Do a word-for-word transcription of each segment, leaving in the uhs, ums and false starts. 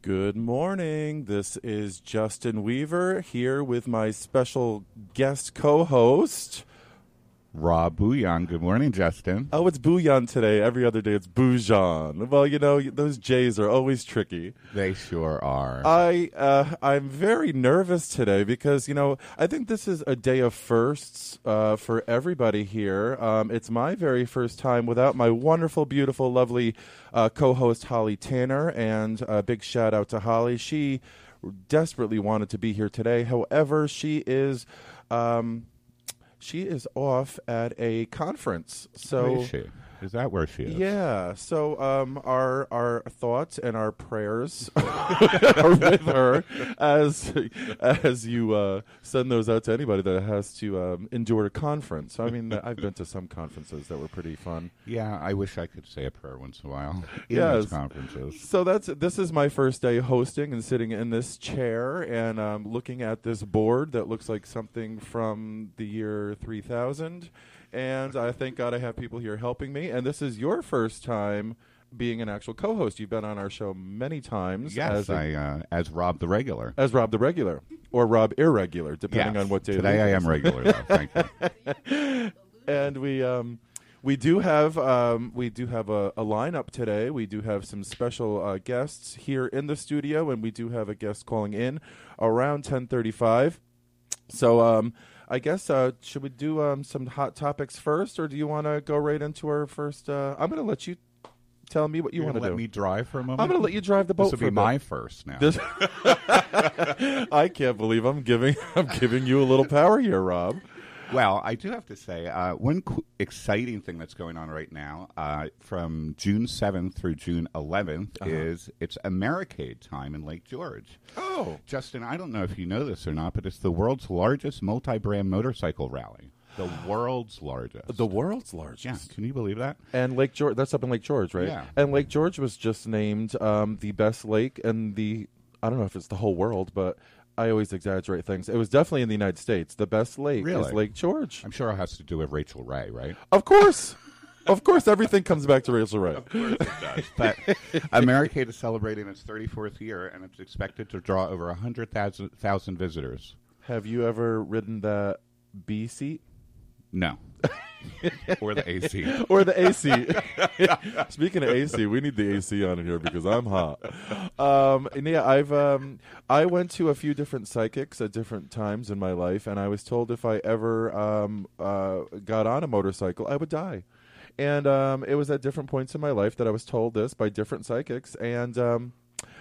Good morning. This is Justin Weaver here with my special guest co-host, Rob Bouillon. Good morning, Justin. Oh, it's Bouillon today. Every other day it's Bouillon. Well, you know, those J's are always tricky. They sure are. I, uh, I'm very nervous today because, you know, I think this is a day of firsts uh, for everybody here. Um, it's my very first time without my wonderful, beautiful, lovely uh, co-host Holly Tanner, and a big shout out to Holly. She desperately wanted to be here today. However, she is... Um, She is off at a conference. So Where is she? Is that where she is? Yeah. So um, our our thoughts and our prayers are with her as as you uh, send those out to anybody that has to um, endure a conference. I mean, I've been to some conferences that were pretty fun. Yeah, I wish I could say a prayer once in a while. In Yes. those conferences. So that's this is my first day hosting and sitting in this chair and um, looking at this board that looks like something from the year three thousand. And I thank God I have people here helping me. And this is your first time being an actual co-host. You've been on our show many times. Yes, as, a, I, uh, as Rob the regular. as Rob the regular, or Rob irregular, depending Yes. on what day. Today of the I week am it is. regular, though. Thank you. And we um, we do have um, we do have a, a lineup today. We do have some special uh, guests here in the studio, and we do have a guest calling in around ten thirty-five. So um, I guess uh, should we do um, some hot topics first, or do you want to go right into our first? Uh, I'm going to let you tell me what you You're want to gonna do. let me drive for a moment? I'm going to let you drive the boat. This will for be a bit. my first now. This I can't believe I'm giving I'm giving you a little power here, Rob. Well, I do have to say, uh, one qu- exciting thing that's going on right now, uh, from June seventh through June eleventh, Uh-huh. is it's Americade time in Lake George. Oh, Justin, I don't know if you know this or not, but it's the world's largest multi-brand motorcycle rally. The world's largest. the world's largest. Yeah, can you believe that? And Lake George, that's up in Lake George, right? Yeah. And Lake George was just named um, the best lake in the, I don't know if it's the whole world, but I always exaggerate things. It was definitely in the United States. The best lake Really? is Lake George. I'm sure it has to do with Rachel Ray, right? Of course. Of course, everything comes back to Rachel Ray. Of course it does. But Americade is celebrating its thirty-fourth year, and it's expected to draw over one hundred thousand visitors. Have you ever ridden that B seat? No. Or the A C. Or the A C. Speaking of A C, we need the A C on in here because I'm hot. Um, and yeah, I've um, I went to a few different psychics at different times in my life, and I was told if I ever um, uh, got on a motorcycle, I would die. And um, it was at different points in my life that I was told this by different psychics, and um,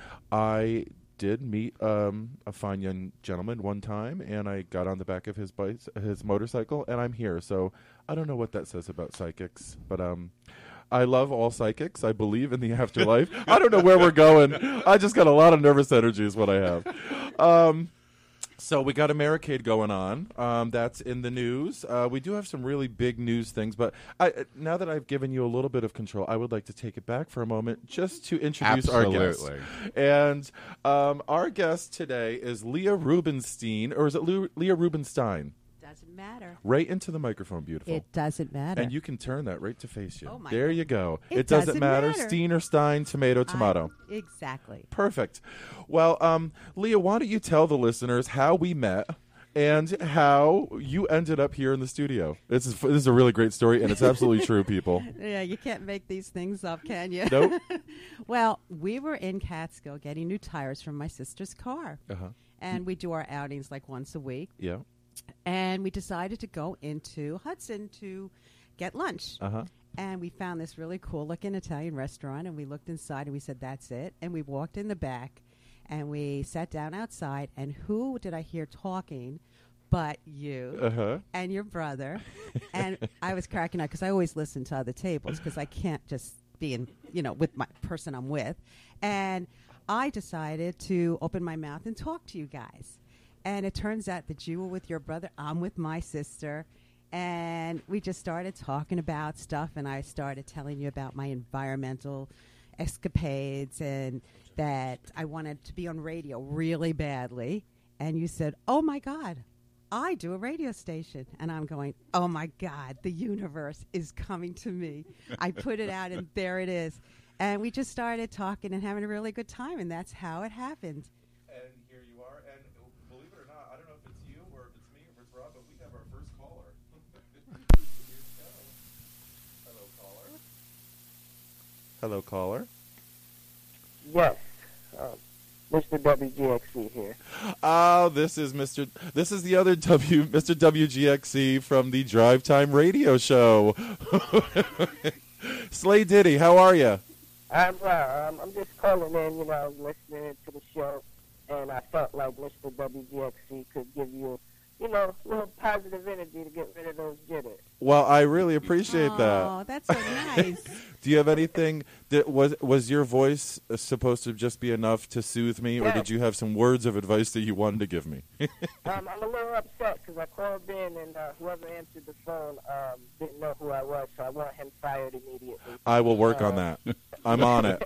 I did meet um, a fine young gentleman one time, and I got on the back of his bike, his motorcycle, and I'm here. So I don't know what that says about psychics, but um, I love all psychics. I believe in the afterlife. I don't know where we're going. I just got a lot of nervous energy is what I have. Um, so we got Americade going on. Um, that's in the news. Uh, we do have some really big news things, but I, uh, now that I've given you a little bit of control, I would like to take it back for a moment just to introduce our guest. Absolutely. And um, our guest today is Leah Rubenstein, or is it Lu- Leah Rubenstein? Doesn't matter. Right into the microphone, beautiful. It doesn't matter. And you can turn that right to face you. Oh, my there God. you go. It doesn't, doesn't matter. matter. Steen or Stein, tomato, tomato. I- exactly. Perfect. Well, um, Leah, why don't you tell the listeners how we met and how you ended up here in the studio? This is this is a really great story, and it's absolutely true, people. Yeah, you can't make these things up, can you? Nope. Well, we were in Catskill getting new tires from my sister's car. Uh-huh. And we do our outings like once a week. Yeah. And we decided to go into Hudson to get lunch. Uh-huh. And we found this really cool looking Italian restaurant, and we looked inside and we said, that's it. And we walked in the back and we sat down outside, and who did I hear talking but you Uh-huh. and your brother? And I was cracking up because I always listen to other tables because I can't just be in, you know, with my person I'm with. And I decided to open my mouth and talk to you guys. And it turns out that you were with your brother, I'm with my sister, and we just started talking about stuff, and I started telling you about my environmental escapades and that I wanted to be on radio really badly. And you said, oh, my God, I do a radio station. And I'm going, oh, my God, the universe is coming to me. I put it out, and there it is. And we just started talking and having a really good time, and that's how it happened. And here you are. And believe it or not, I don't know if it's you or if it's me or if it's Rob, but we have our first caller. Here we go. Hello, caller. Hello, caller. Yes. Um, Mister W G X C here. Oh, this is Mister This is the other W, Mister W G X C from the Drive Time Radio Show. Slay Diddy, how are you? I'm well. Um, I'm just calling in. You know, I was listening to the show, and I felt like Mister W G X C could give you, you know, a little positive energy to get rid of those jitters. Well, I really appreciate that. Oh, that's so nice. Do you have anything that was was your voice uh, supposed to just be enough to soothe me, or Yeah. did you have some words of advice that you wanted to give me? um, I'm a little upset because I called in, and uh, whoever answered the phone um, didn't know who I was, so I want him fired immediately. I will work on that. I'm on it.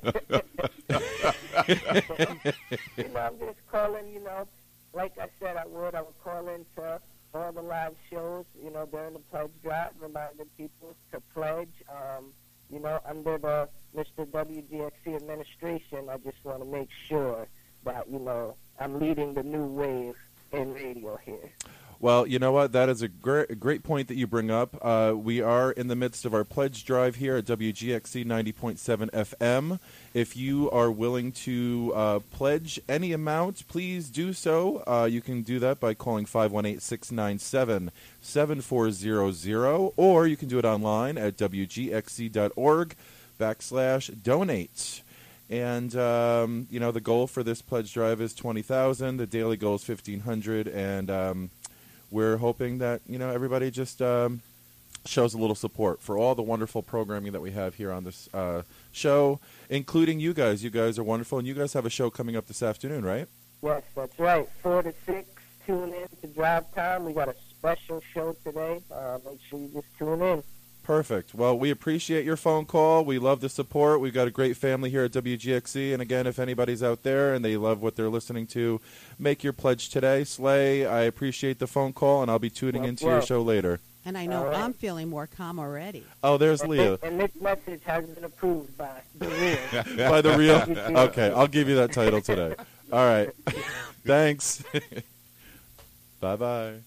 You know, I'm just calling, you know, like I said I would, I would call into all the live shows, you know, during the pledge drive, reminding people to pledge. Um, you know, under the Mister W G X C administration, I just want to make sure that, you know, I'm leading the new wave in radio here. Well, you know what? That is a great, great point that you bring up. Uh, we are in the midst of our pledge drive here at W G X C ninety point seven F M. If you are willing to uh, pledge any amount, please do so. Uh, you can do that by calling five one eight, six nine seven, seven four zero zero, or you can do it online at W G X C dot org backslash donate. And, um, you know, the goal for this pledge drive is twenty thousand dollars. The daily goal is fifteen hundred dollars. And um, we're hoping that, you know, everybody just um, shows a little support for all the wonderful programming that we have here on this uh, show, including you guys. You guys are wonderful. And you guys have a show coming up this afternoon, right? Yes, that's right. Four to six, tune in to Drive Time. We got a special show today. Uh, make sure you just tune in. Perfect. Well, we appreciate your phone call. We love the support. We've got a great family here at W G X C. And again, if anybody's out there and they love what they're listening to, make your pledge today. Slay, I appreciate the phone call, and I'll be tuning Well, into well. your show later. And I know All right. I'm feeling more calm already. Oh, there's And, Leah. and this message has been approved by the real. By the real? Okay, I'll give you that title today. All right. Thanks. Bye-bye.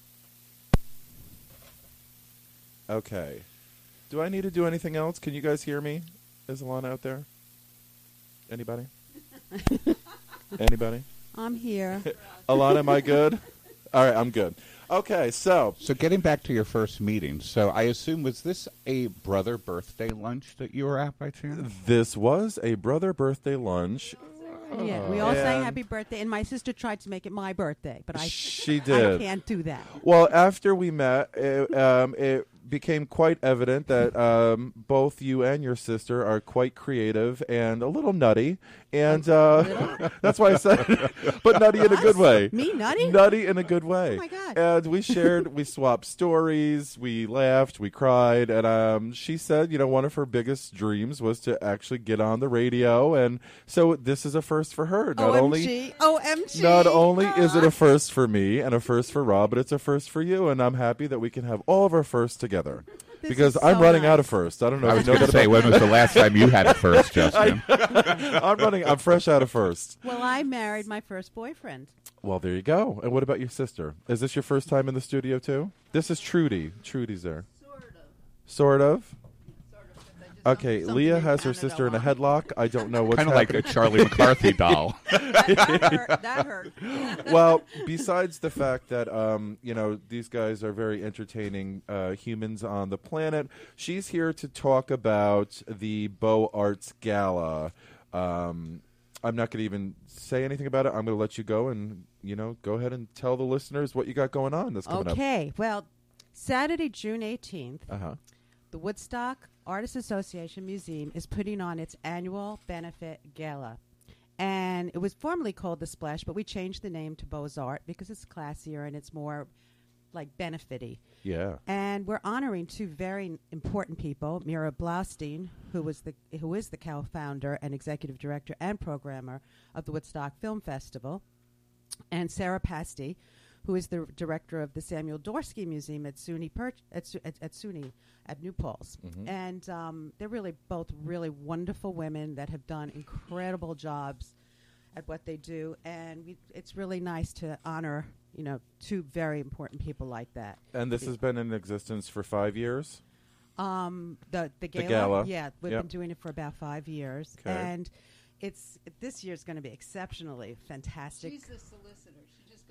Okay. Do I need to do anything else? Can you guys hear me? Is Alana out there? Anybody? Anybody? I'm here. Alana, am I good? All right, I'm good. Okay, so So getting back to your first meeting, so I assume, was this a brother birthday lunch that you were at by chance? this was a brother birthday lunch. Yeah, we all sang And- happy birthday, and my sister tried to make it my birthday, but I, She I did. can't do that. Well, after we met, it, um, it became quite evident that um, both you and your sister are quite creative and a little nutty, and uh, that's why I said, but nutty in a good Us? way. Me, nutty? Nutty in a good way. Oh, my God. And we shared, we swapped stories, we laughed, we cried, and um, she said, you know, one of her biggest dreams was to actually get on the radio, and so this is a first for her. Not O M only. G. O M G. Not only is it Ah. a first for me and a first for Rob, but it's a first for you, and I'm happy that we can have all of our firsts together. This Because is I'm so running nice. out of first. I don't know I if was you know going to that say, about when was the last time you had a first, Justin? I'm running. I'm fresh out of first. Well, I married my first boyfriend. Well, there you go. And what about your sister? Is this your first time in the studio too? This is Trudy. Trudy's there. Sort of. Sort of. Sort of. 'cause I just Okay, dumped Leah something has her Canada sister in a on. headlock. I don't know what's Kind of like a happening. Charlie McCarthy doll. That, that hurt. That hurt. Well, besides the fact that um, you know, these guys are very entertaining uh, humans on the planet, she's here to talk about the Beaux Arts Gala. Um, I'm not going to even say anything about it. I'm going to let you go and, you know, go ahead and tell the listeners what you got going on that's coming Okay. Well, Saturday, June eighteenth, up. Uh-huh. the Woodstock Artists Association Museum is putting on its annual benefit gala. And it was formerly called The Splash, but we changed the name to Beaux Art because it's classier and it's more like benefit-y. Yeah. And we're honoring two very important people, Mira Blaustein, who was the who is the co-founder and executive director and programmer of the Woodstock Film Festival, and Sarah Pasty, who is the director of the Samuel Dorsky Museum at SUNY per- at, Su- at, at SUNY at New Paltz. Mhm. And um, they're really both really wonderful women that have done incredible jobs at what they do. And we, it's really nice to honor, you know, two very important people like that. And this has been in existence for five years? Um, the the gala, gala. yeah, we've Yep. been doing it for about five years, Okay. and it's this year's going to be exceptionally fantastic. She's a solicitor. She just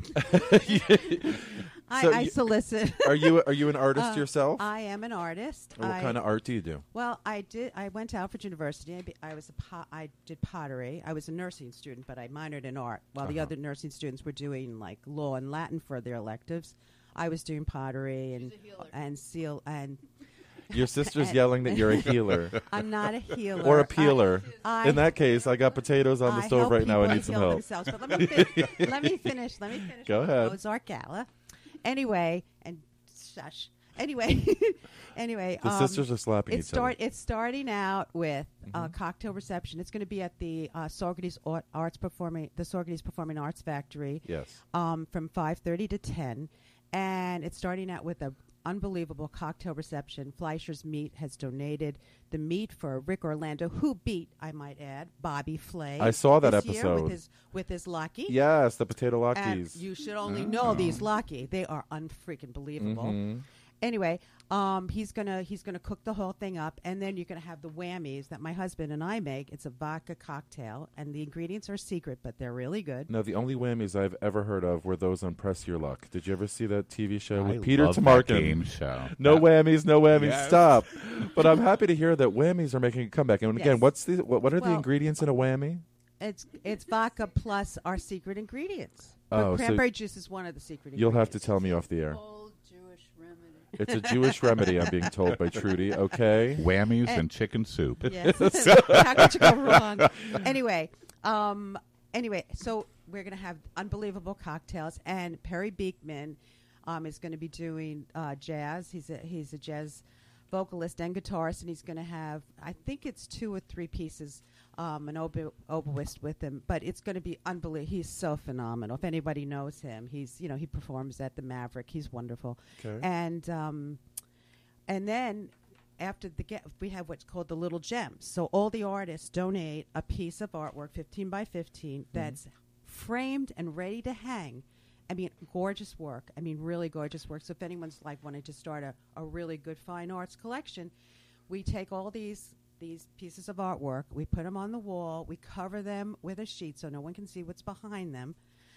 goes around. I, So I you- solicit. Are you are you an artist Uh, yourself? I am an artist. Or what I- kind of art do you do? Well, I did. I went to Alfred University. I, be, I was a po- I did pottery. I was a nursing student, but I minored in art. While the Uh-huh. other nursing students were doing like law and Latin for their electives, I was doing pottery and She's a healer. and seal and. Your sister's yelling that you're a healer I'm not a healer or a I- peeler. I- In that case, I got potatoes on the I stove help right now. I people need some heal help. themselves. But let me, fin- let me finish. Let me finish. Go with ahead. The Mozart Gala. Anyway, and shush. Anyway, anyway. The um, sisters are slapping it's each other. start. It's starting out with a Mhm. cocktail reception. It's going to be at the uh, Saugerties Art- Arts Performing, the Saugerties Performing Arts Factory, Yes. um, from five thirty to ten, and it's starting out with a unbelievable cocktail reception. Fleischer's Meat has donated the meat for Rick Orlando, who beat, I might add, Bobby Flay. I saw that this year episode. with his with his Lucky. Yes, the potato And lockies. you should only Oh. know these Lucky. They are unfreaking believable. Mhm. Anyway, um, he's gonna he's gonna cook the whole thing up, and then you're gonna have the whammies that my husband and I make. It's a vodka cocktail, and the ingredients are secret, but they're really good. No, the only whammies I've ever heard of were those on Press Your Luck. Did you ever see that T V show with I Peter love that Tamarkin? game show. No That- whammies, no whammies. Yes. Stop. But I'm happy to hear that whammies are making a comeback. And again, Yes. what's the what, what are the Well- ingredients in a whammy? It's it's vodka plus our secret ingredients. Oh, but so cranberry juice is one of the secret. You'll have to ingredients. tell me off the air. Old Jewish remedy. It's a Jewish remedy, I'm being told by Trudy. Okay. Whammies And- and chicken soup. Yes. How could you go wrong? Anyway, um, anyway, so we're going to have unbelievable cocktails, and Perry Beekman um, is going to be doing uh, jazz. He's a he's a jazz vocalist and guitarist, and he's going to have, I think it's two or three pieces, um, an obo- oboist with him, but it's going to be unbelievable. He's so phenomenal. If anybody knows him, he's you know he performs at the Maverick. He's wonderful, Okay. and um, and then after the get, we have what's called the Little Gems. So all the artists donate a piece of artwork, fifteen by fifteen, that's framed and ready to hang. I mean, gorgeous work. I mean, really gorgeous work. So if anyone's like wanting to start a, a really good fine arts collection, we take all these these pieces of artwork, we put them on the wall, we cover them with a sheet so no one can see what's behind them,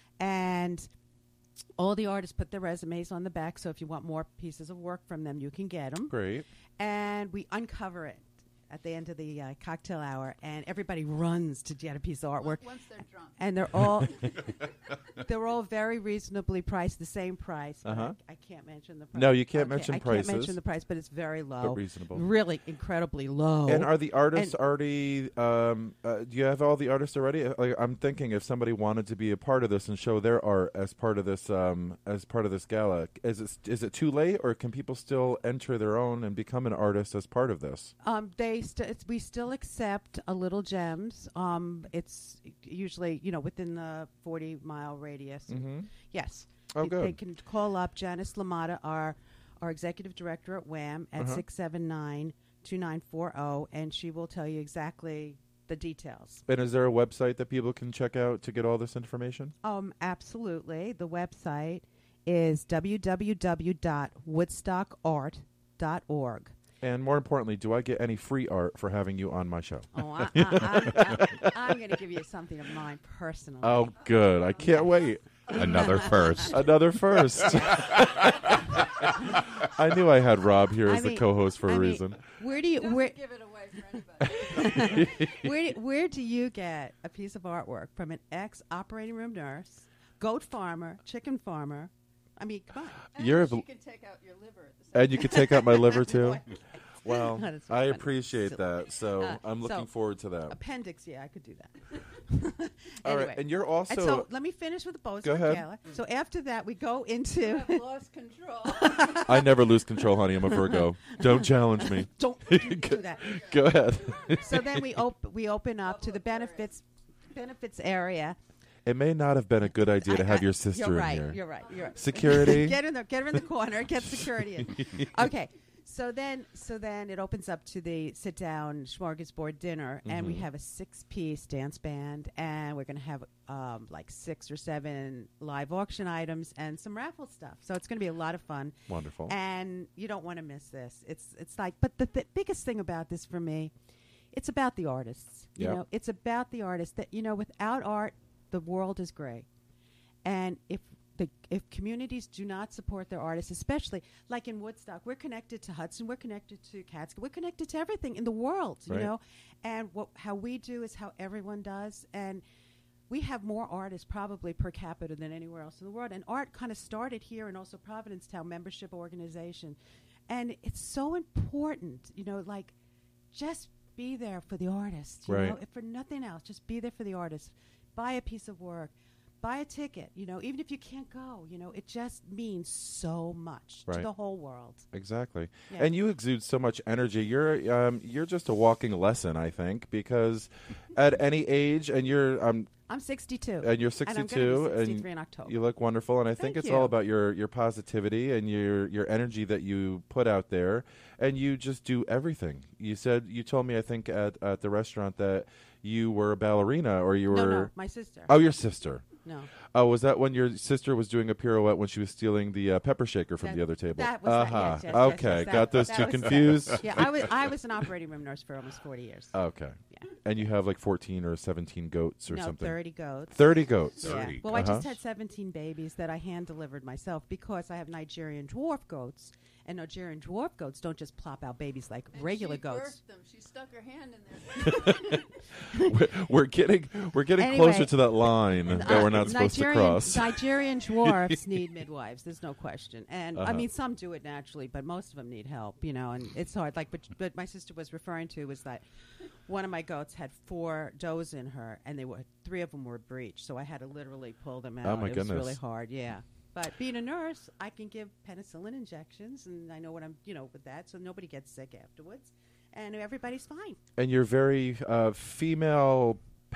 and all the artists put their resumes on the back. So if you want more pieces of work from them, you can get them. Great. And we uncover it at the end of the uh, cocktail hour, and everybody runs to get a piece of artwork. Once they're drunk. And they're all they're all very reasonably priced, the same price. but Uh-huh. I, I can't mention the price. No, you can't Okay, mention I prices. can't mention the price, but it's very low, But reasonable. really incredibly low. And are the artists And- already? Um, uh, do you have all the artists already? Uh, Like, I'm thinking if somebody wanted to be a part of this and show their art as part of this, um, as part of this gala, is it is it too late, or can people still enter their own and become an artist as part of this? Um, they st- it's, we still accept a Little Gems. Um, it's usually you know within the forty mile radius. Mm-hmm. Yes. Oh, They- good. They can call up Janice Lamata, our our executive director at WHAM, at Uh-huh. six seven nine, two nine four zero, and she will tell you exactly the details. And is there a website that people can check out to get all this information? Um, absolutely. The website is w w w dot woodstock art dot org. And more importantly, do I get any free art for having you on my show? Oh, I, I, I, I, I'm going to give you something of mine personally. Oh, good. I can't wait. Another first. Another first. I knew I had Rob here I as the mean- co-host for I a mean, reason. Where do you Doesn't where give it away for anybody. where where do you get a piece of artwork from an ex operating room nurse, goat farmer, chicken farmer? I mean, come on. And You're a she bl- can take out your liver at the same And you could take out my liver too. Well, That is so I funny. appreciate Silly. that. So Uh, I'm looking so- forward to that. Appendix, yeah, I could do that. All right, Anyway. and you're also. And so let me finish with the Bose Go ahead. Gala. So after that, we go You into. have lost control. I never lose control, honey. I'm a Virgo. Don't challenge me. Don't do that. Go ahead. So then we op- we open up to the benefits benefits area. it may not have been a good idea to I- have I- your sister you're in right, here. You're right. You're right. Security. get in the get her in the corner. Get security in. Okay. So then, so then it opens up to the sit-down smorgasbord dinner, and we Mhm. have a six-piece dance band, and we're going to have um, like six or seven live auction items and some raffle stuff. So it's going to be a lot of fun, Wonderful. and you don't want to miss this. It's it's like, but the th- biggest thing about this for me, it's about the artists. You Yep. know, it's about the artists. That you know, without art, the world is gray, and if the if communities do not support their artists, especially like in Woodstock, we're connected to Hudson, we're connected to Catskill, we're connected to everything in the world, Right. you know. And what how we do is how everyone does, and we have more artists probably per capita than anywhere else in the world. And art kind of started here, and also Providencetown membership organization, and it's so important, you know, like just be there for the artists, you Right. know, if for nothing else, just be there for the artists. Buy a piece of work. Buy a ticket, you know, even if you can't go, you know, it just means so much Right. to the whole world. Exactly. Yeah. And you exude so much energy. You're um, you're just a walking lesson, I think, because at any age, and you're um, I'm sixty-two. and you're And I'm sixty-two, gonna be and sixty-three in October. you look wonderful. And I think Thank it's you. all about your your positivity and your your energy that you put out there, and you just do everything. You said you told me, I think, at at the restaurant that you were a ballerina, or you were no, no, my sister. oh, your sister. No. Oh, was that when your sister was doing a pirouette when she was stealing the uh, pepper shaker from That- the other table? that was that, uh-huh. yes, yes, yes, okay, yes, that- got those that two was that. confused. Yeah, I was I was an operating room nurse for almost forty years. Okay. Yeah. And you have like fourteen or seventeen goats or no, something. thirty goats. thirty goats. Yeah. thirty. Well, I Uh-huh. just had seventeen babies that I hand delivered myself because I have Nigerian dwarf goats, and Nigerian dwarf goats don't just plop out babies like And regular she goats. birthed them. She stuck her hand in there. we're, we're getting we're getting Anyway, closer to that line that Uh, we're not supposed to Nigerian- cross. Nigerian dwarfs need midwives. There's no question. And I Uh-huh. mean, some do it naturally, but most of them need help. You know, and it's hard. Like, but, but my sister was referring to was that one of my goats had four does in her, and they were three of them were breached. So I had to literally pull them out. Oh, my it was really goodness. hard. Yeah. But being a nurse, I can give penicillin injections, and I know what I'm, you know, with that, so nobody gets sick afterwards, and everybody's fine. And you're very uh, female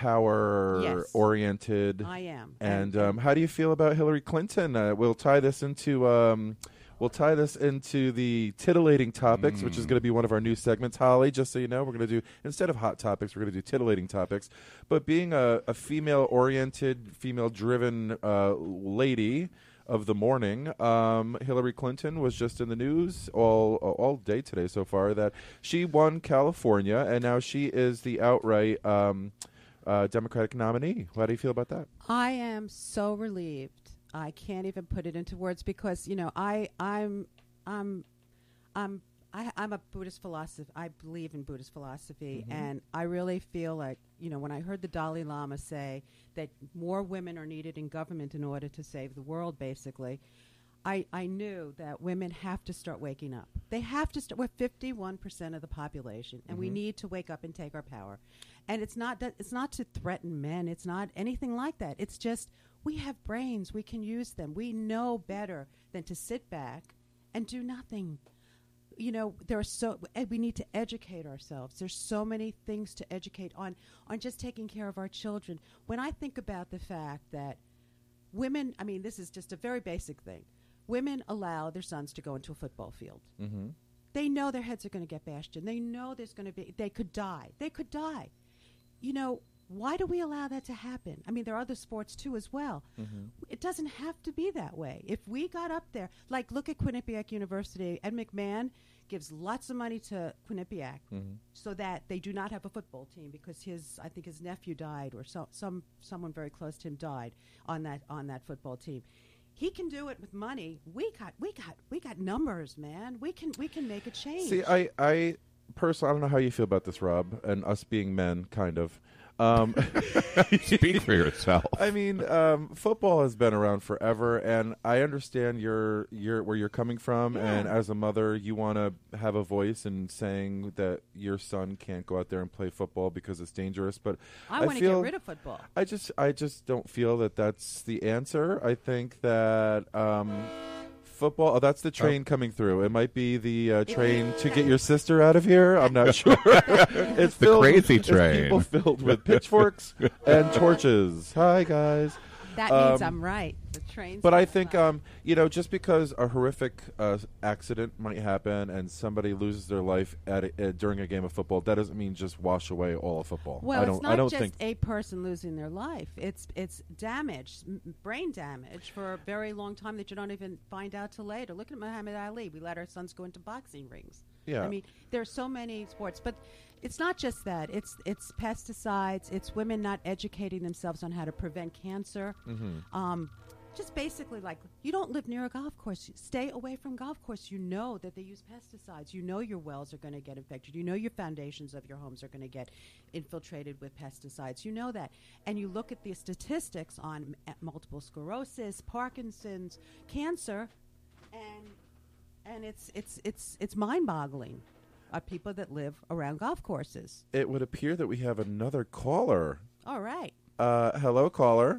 power Yes. oriented. I am. And um, how do you feel about Hillary Clinton? Uh, we'll tie this into um, we'll tie this into the titillating topics, which is going to be one of our new segments. Holly, just so you know, we're going to do instead of hot topics, we're going to do titillating topics. But being a, a female-oriented, female-driven uh, lady of the morning, um, Hillary Clinton was just in the news all all day today so far that she won California, and now she is the outright um, uh, Democratic nominee. How do you feel about that? I am so relieved. I can't even put it into words because you know I I'm I'm I'm I, I'm a Buddhist philosopher. I believe in Buddhist philosophy, Mhm. and I really feel like you know when I heard the Dalai Lama say that more women are needed in government in order to save the world, basically. I, I knew that women have to start waking up. They have to start. We're fifty-one percent of the population, and we Mhm. need to wake up and take our power. And it's not that it's not to threaten men. It's not anything like that. It's just we have brains. We can use them. We know better than to sit back and do nothing. You know, there are so and we need to educate ourselves. There's so many things to educate on on just taking care of our children. When I think about the fact that women, I mean, this is just a very basic thing. Women allow their sons to go into a football field. Mm-hmm. They know their heads are going to get bashed in. They know there's going to be, they could die. They could die. You know, why do we allow that to happen? I mean, there are other sports too as well. Mm-hmm. It doesn't have to be that way. If we got up there, like look at Quinnipiac University, Ed McMahon gives lots of money to Quinnipiac Mm-hmm. so that they do not have a football team because his, I think his nephew died or so, some someone very close to him died on that on that football team. He can do it with money. We got we got we got numbers, man. We can we can make a change. See, I, I personally, I don't know how you feel about this, Rob, and us being men, kind of. Um, Speak for yourself. I mean, um, football has been around forever, and I understand your your where you're coming from. Yeah. And as a mother, you want to have a voice in saying that your son can't go out there and play football because it's dangerous. But I, I want to feel- get rid of football. I just I just don't feel that that's the answer. I think that um, Football. Oh, that's the train coming through. It might be the uh, train to get your sister out of here. I'm not sure. It's The filled, crazy it's train. people filled with pitchforks and torches. Hi, guys. That means Um, I'm right. The train's But I not think, right. um, you know, just because a horrific uh, accident might happen and somebody loses their life at a, uh, during a game of football, that doesn't mean just wash away all of football. Well, I don't. it's not I don't just think. a person losing their life. It's it's damage, m- brain damage for a very long time that you don't even find out till later. Look at Muhammad Ali. We let our sons go into boxing rings. Yeah. I mean, there are so many sports, but it's not just that. It's it's pesticides. It's women not educating themselves on how to prevent cancer. Mm-hmm. Um, just basically like you don't live near a golf course. Stay away from golf course. You know that they use pesticides. You know your wells are going to get infected. You know your foundations of your homes are going to get infiltrated with pesticides. You know that. And you look at the statistics on m- at multiple sclerosis, Parkinson's, cancer, and and it's it's it's it's mind-boggling. Are people that live around golf courses. It would appear that we have another caller. All right. Uh, hello, caller.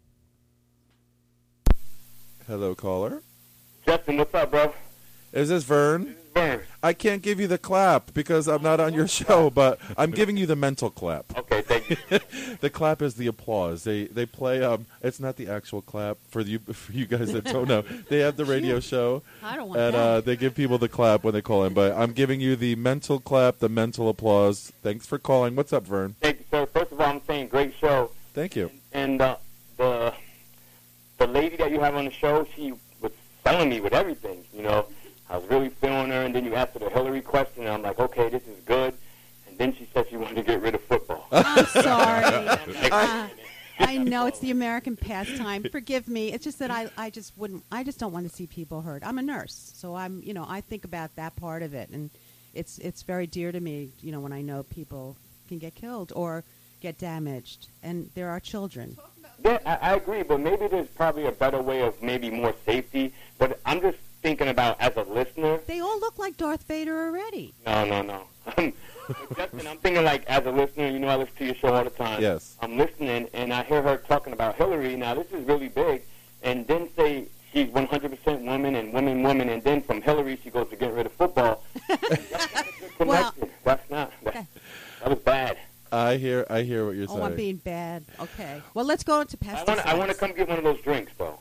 Hello, caller. Justin, what's up, bro? Is this Vern? Vern. I can't give you the clap because I'm not on your show, but I'm giving you the mental clap. Okay, thank you. The clap is the applause. They they play. Um, it's not the actual clap for you for you guys that don't know. They have the radio show, I don't want and that. uh, they give people the clap when they call in. But I'm giving you the mental clap, the mental applause. Thanks for calling. What's up, Vern? Thank you, sir. First of all, I'm saying great show. Thank you. And uh, the the lady that you have on the show, she was selling me with everything. You know, I was really feeling her, and then you asked her the Hillary question, and I'm like, okay, this is good. And then she said she wanted to get rid of football. I'm sorry. I'm like, Uh, I know it's the American pastime. Forgive me. It's just that I, I just wouldn't. I just don't want to see people hurt. I'm a nurse, so I'm. You know, I think about that part of it, and it's it's very dear to me. You know, when I know people can get killed or get damaged, and there are children. Yeah, I, I agree, but maybe there's probably a better way of maybe more safety. But I'm just thinking about as a listener. They all look like Darth Vader already. No, no, no. But Justin, I'm thinking like as a listener, you know, I listen to your show all the time. Yes. I'm listening, and I hear her talking about Hillary. Now, this is really big. And then say she's one hundred percent woman and woman, woman, and then from Hillary she goes to get rid of football. That's not a good Well- connection. That's not. That, Okay. that was bad. I hear. I hear what you're Oh, saying. I'm being bad. Okay. Well, let's go into I pesticides. want. I want to come get one of those drinks, though.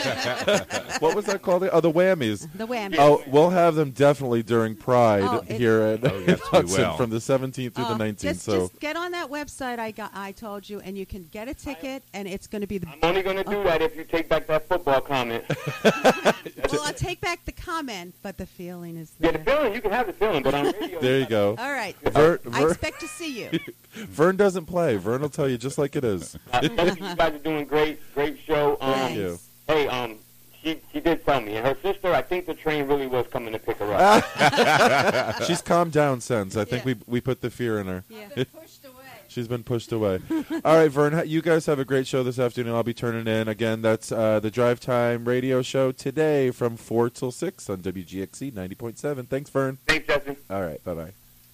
What was that called? Oh, the whammies. The whammy. Oh, we'll have them definitely during Pride Oh, it- here at Oh, yes, we Hudson will. from the seventeenth through Uh, the nineteenth. Just, So just get on that website I got. I told you, and you can get a ticket, and it's going to be the. I'm only going to do that if you take back that football comment. Well, I'll take back the comment, but the feeling is Yeah, there. the feeling, you can have the feeling, but on radio. there you go. All right. Ver, I Ver, expect to see you. Vern doesn't play. Vern will tell you just like it is. Uh, thank you. You guys are doing great. Great show. Um, Thank you. Hey, um, she she did tell me, and her sister, I think the train really was coming to pick her up. She's calmed down since. I think Yeah. we we put the fear in her. Yeah. Been pushed away. She's been pushed away. All right, Vern, ha- you guys have a great show this afternoon. I'll be turning in. Again, that's uh, the Drive Time radio show today from four till six on W G X C ninety point seven. Thanks, Vern. Thanks, Justin. All right, bye-bye.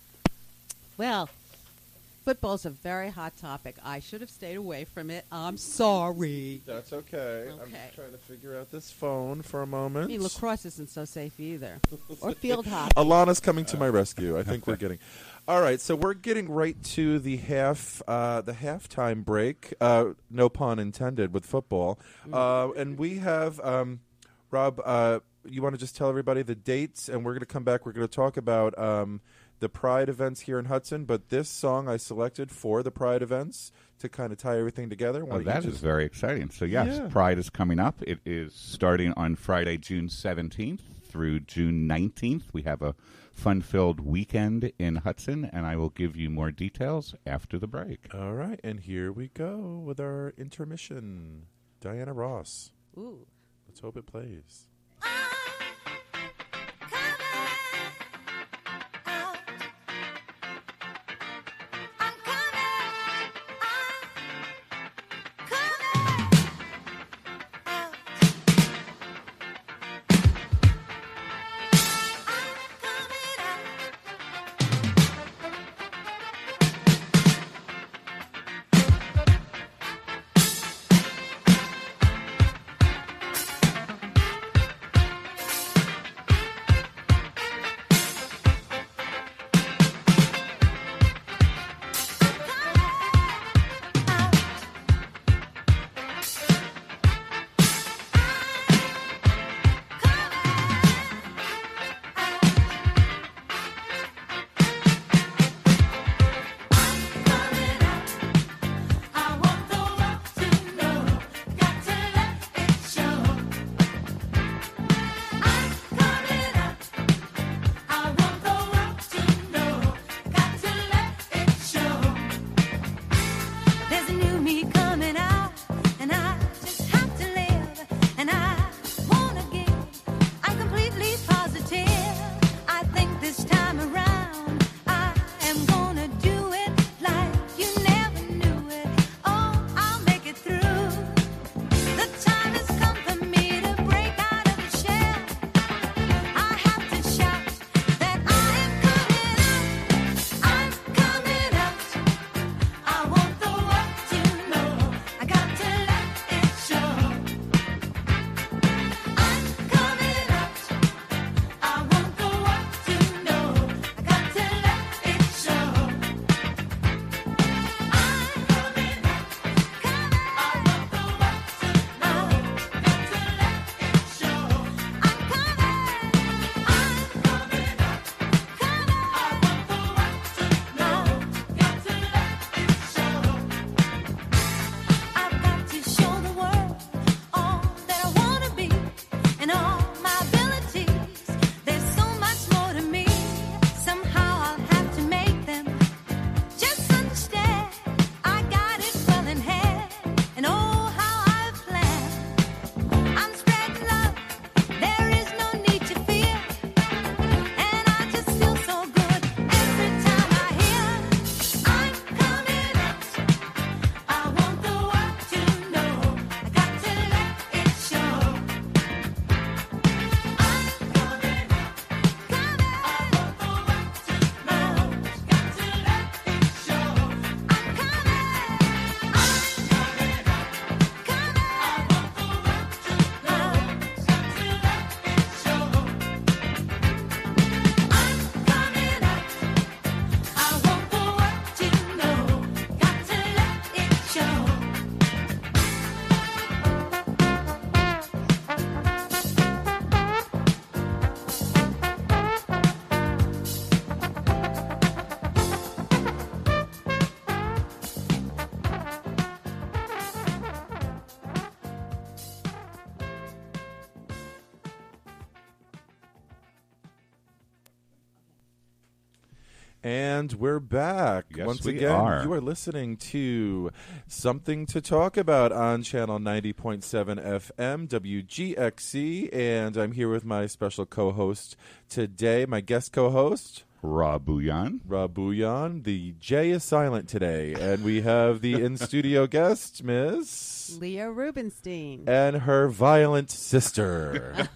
Well, football's a very hot topic. I should have stayed away from it. I'm sorry. That's okay. I'm Okay. trying to figure out this phone for a I moment. mean, lacrosse isn't so safe either. Or field hockey. Alana's coming to my rescue. I think we're getting. All right, so we're getting right to the half, uh, the halftime break. Uh, no pun intended with football, uh, and we have um, Rob. Uh, you want to just tell everybody the dates, and we're going to come back. We're going to talk about um, the Pride events here in Hudson. But this song I selected for the Pride events to kind of tie everything together. Why Oh, don't you that is just- very exciting. So, yes, Yeah. Pride is coming up. It is starting on Friday, June seventeenth through June nineteenth. We have a fun-filled weekend in Hudson, and I will give you more details after the break. All right, and here we go with our intermission. Diana Ross. Ooh. Let's hope it plays. I'm And we're back. Yes, Once we again, are. you are listening to Something to Talk About on Channel ninety point seven F M, W G X C, and I'm here with my special co-host today, my guest co-host, Rob Bouillon. Rob Bouillon. The J is silent today, and we have the in-studio guest, Miss Leah Rubenstein. and her violent sister,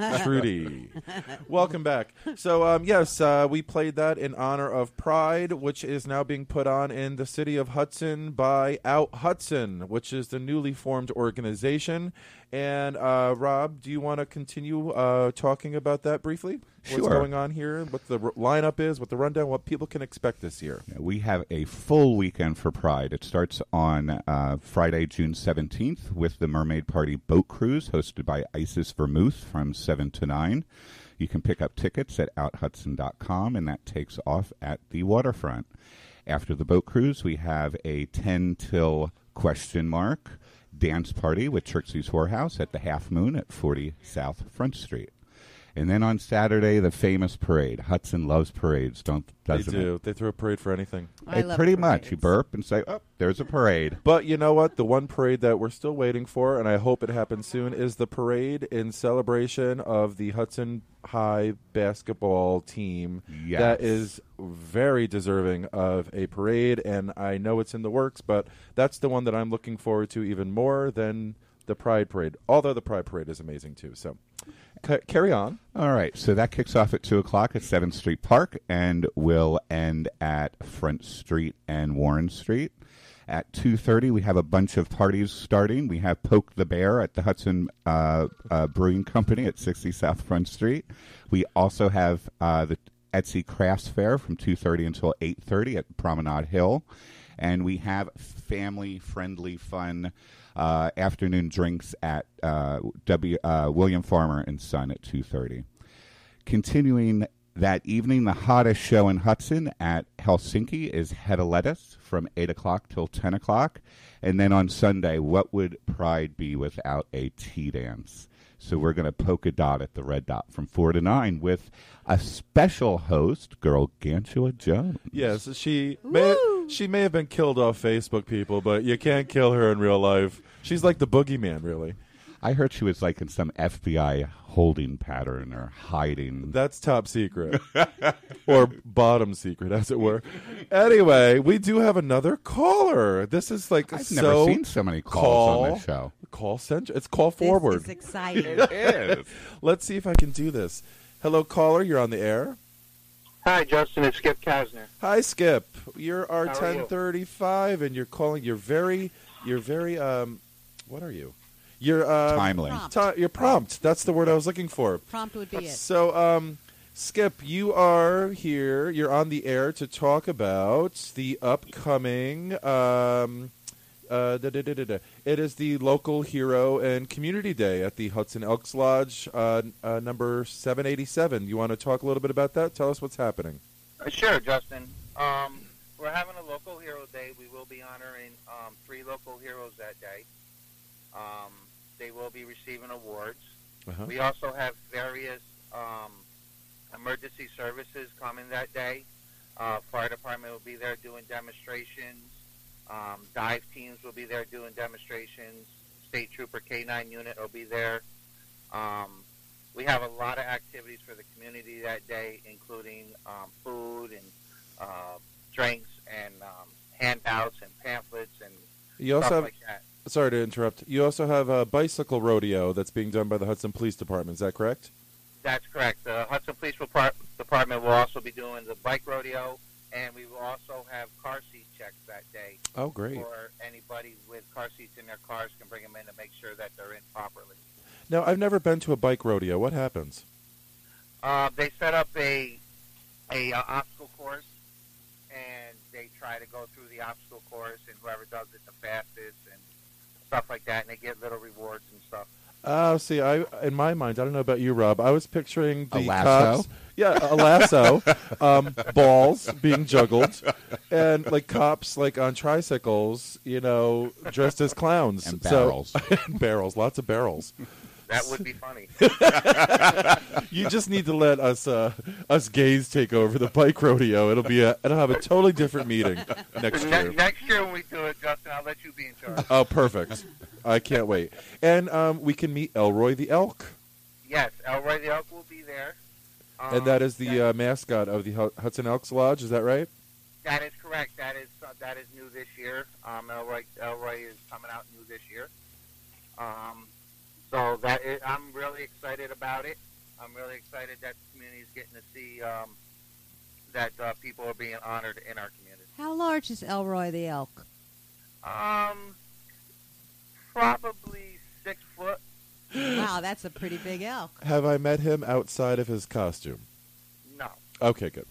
Trudy. Welcome back. So, um, yes, uh, we played that in honor of Pride, which is now being put on in the city of Hudson by Out Hudson, which is the newly formed organization. And, uh, Rob, do you want to continue uh, talking about that briefly? What's Sure. going on here, what the r- lineup is, what the rundown, what people can expect this year. We have a full weekend for Pride. It starts on uh, Friday, June seventeenth, with the Mermaid Party Boat Cruise hosted by Isis Vermouth from seven to nine. You can pick up tickets at out hudson dot com, and that takes off at the waterfront. After the boat cruise, we have a ten till question mark dance party with Trixie's Whorehouse at the Half Moon at forty South Front Street. And then on Saturday, the famous parade. Hudson loves parades, don't doesn't they do. it? They throw a parade for anything. I Hey, love pretty much. You parades. burp and say, "Oh, there's a parade." But you know what? The one parade that we're still waiting for, and I hope it happens soon, is the parade in celebration of the Hudson High basketball team. Yes. That is very deserving of a parade, and I know it's in the works, but that's the one that I'm looking forward to even more than the Pride Parade, although the Pride Parade is amazing too. So ca- carry on. All right, so that kicks off at two o'clock at seventh Street Park and will end at Front Street and Warren Street. At two thirty, we have a bunch of parties starting. We have Poke the Bear at the Hudson uh, uh, Brewing Company at sixty South Front Street. We also have uh, the Etsy Crafts Fair from two thirty until eight thirty at Promenade Hill. And we have family-friendly fun uh, afternoon drinks at uh, W. Uh, William Farmer and Son at two thirty. Continuing that evening, the hottest show in Hudson at Helsinki is Head of Lettuce from eight o'clock till ten o'clock. And then on Sunday, what would Pride be without a tea dance? So we're going to polka dot at the Red Dot from four to nine with a special host, girl Gantua Jones. Yes, she may she may have been killed off Facebook, people, but you can't kill her in real life. She's like the boogeyman, really. I heard she was like in some F B I holding pattern or hiding. That's top secret. Or bottom secret, as it were. Anyway, we do have another caller. This is like I've so never seen so many calls call, on this show. Call center. It's call forward. This is exciting. It is. Let's see if I can do this. Hello, caller. You're on the air. Hi, Justin. It's Skip Kasner. Hi, Skip. You're our How are ten you? thirty-five, and you're calling. You're very. You're very. Um, what are you? You're uh, Timely. Prompt. ti- you're prompt. That's the word I was looking for. Prompt would be it. So, um, Skip, you are here. You're on the air to talk about the upcoming. Um, uh, da, da, da, da, da. It is the Local Hero and Community Day at the Hudson Elks Lodge, uh, uh, number seven eighty-seven. You want to talk a little bit about that? Tell us what's happening. Uh, sure, Justin. Um, we're having a local hero day. We will be honoring um, three local heroes that day. Um, they will be receiving awards. Uh-huh. We also have various um, emergency services coming that day. Uh, fire department will be there doing demonstrations. Um, dive teams will be there doing demonstrations. State Trooper K nine unit will be there. Um, we have a lot of activities for the community that day, including um, food and uh, drinks and um, handouts and pamphlets and You also stuff have. like that. Sorry to interrupt. You also have a bicycle rodeo that's being done by the Hudson Police Department. Is that correct? That's correct. The Hudson Police Repar- Department will also be doing the bike rodeo, and we will also have car seat checks that day. Oh, great. For anybody with car seats in their cars can bring them in to make sure that they're in properly. Now, I've never been to a bike rodeo. What happens? Uh, they set up a a uh, obstacle course, and they try to go through the obstacle course, and whoever does it the fastest and stuff like that, and they get little rewards and stuff. Oh, see, I in my mind, I don't know about you, Rob. I was picturing the A lasso? cops. Yeah, a lasso, um, balls being juggled, and like cops like on tricycles, you know, dressed as clowns And So- barrels. and barrels, lots of barrels. That would be funny. You just need to let us uh, us gays take over the bike rodeo. It'll be a it'll have a totally different meeting next Ne- year. next year when we do it, Justin, I'll let you be in charge. Oh, perfect! I can't wait. And um, we can meet Elroy the elk, Yes, Elroy the Elk will be there. Um, and that is the uh, mascot of the Hu- Hudson Elks Lodge. Is that right? That is correct. That is uh, that is new this year. Um, Elroy Elroy is coming out new this year. Um, so that is, I'm really excited about it. I'm really excited that the community is getting to see um, that uh, people are being honored in our community. How large is Elroy the elk? Um, probably six foot. Wow, that's a pretty big elk. Have I met him outside of his costume? No. Okay, good.